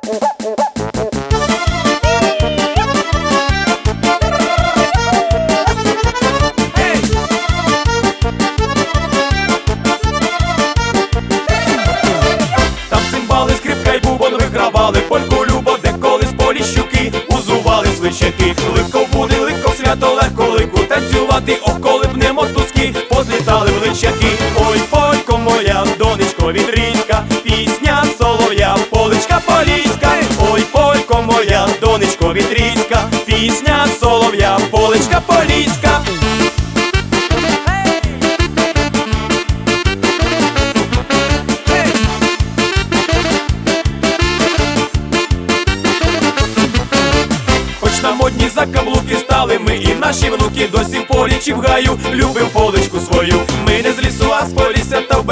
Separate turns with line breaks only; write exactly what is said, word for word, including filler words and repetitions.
Там цимбали, скрипка й бубон вигравали, польку любов, де колись поліщуки узували свищаки. Липко буде, липко свято, легко липку танцювати, ох, коли б не мотузки, позлітали в личаки. Ой, полько моя, донечко вітрійська, пісня солов'я, поличка поліська. Ой, полько моя, донечко вітрійська, пісня солов'я, поличка поліська. На модні закаблуки стали ми, і наші внуки досі в полі чи в гаю любим поличку свою. Ми не з лісу, а з полісся та в